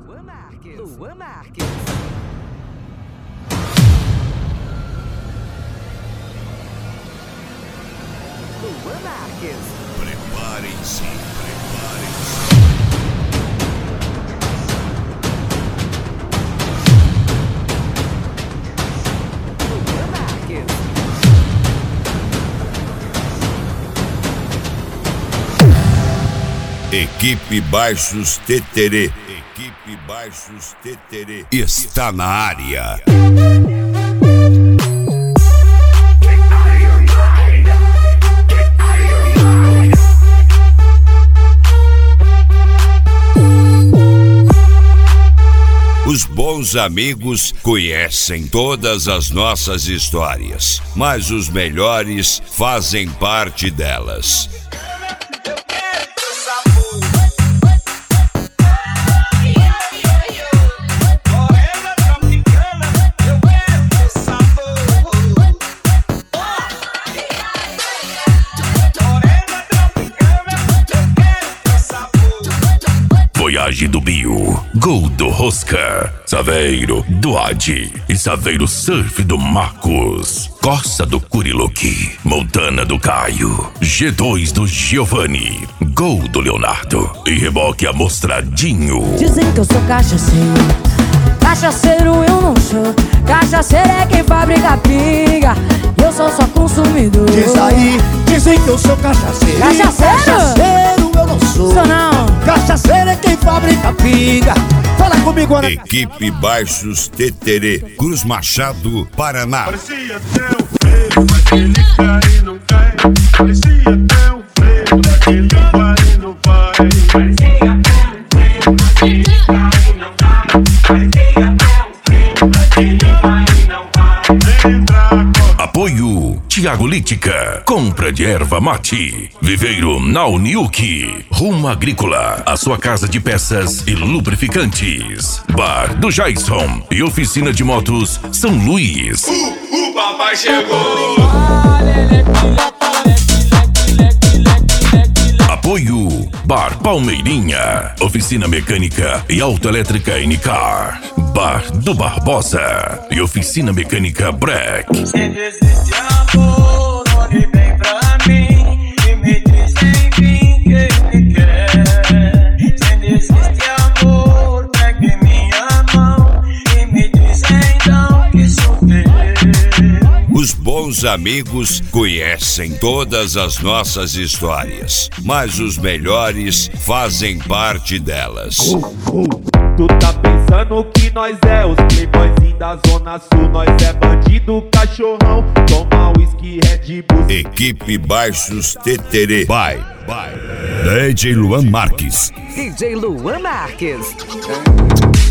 Luan Marques. Preparem-se. Equipe Baixos Teterê. Equipe Baixos Teterê está na área. Os bons amigos conhecem todas as nossas histórias, mas os melhores fazem parte delas. Voyage do Bio, Gol do Rosca, Saveiro do Adi e Saveiro Surf do Marcos, Costa do Curiloqui, Montana do Caio, G2 do Giovanni, Gol do Leonardo e reboque amostradinho. Dizem que eu sou cachaceiro, cachaceiro eu não sou. Cachaceiro é quem fabrica pinga, eu sou só consumidor. Diz aí, dizem que eu sou cachaceiro. Cachaceiro eu não sou. Sou não. Cachaceiro é quem fabrica pinga. Fala comigo, Ana. Equipe Baixos Teterê, Cruz Machado, Paraná. Parecia até um freio, aquele cai e não cai. Parecia até um freio, aquele vai e não vai. Parecia até um freio, aquele cai e não cai. Parecia até um freio, aquele vai e não vai. Apoio Tiago Lítica, compra de erva mate. Viveiro Nauniuki, Rumo Agrícola, a sua casa de peças e lubrificantes. Bar do Jason e oficina de motos São Luís. O papai chegou. Apoio Bar Palmeirinha, oficina mecânica e autoelétrica Inicar. Bar do Barbosa e oficina mecânica Breck. Se desiste amor, olhe bem pra mim e me diz enfim que me quer. Se desiste amor, pegue minha mão e me diz então que sou teu. Os bons amigos conhecem todas as nossas histórias, mas os melhores fazem parte delas. Tu tá pensando que nós é os playboyzinhos da Zona Sul. Nós é bandido, cachorrão, toma whisky, Red Bull. Equipe Baixos Teterê. Vai. DJ Luan Marques. DJ Luan Marques.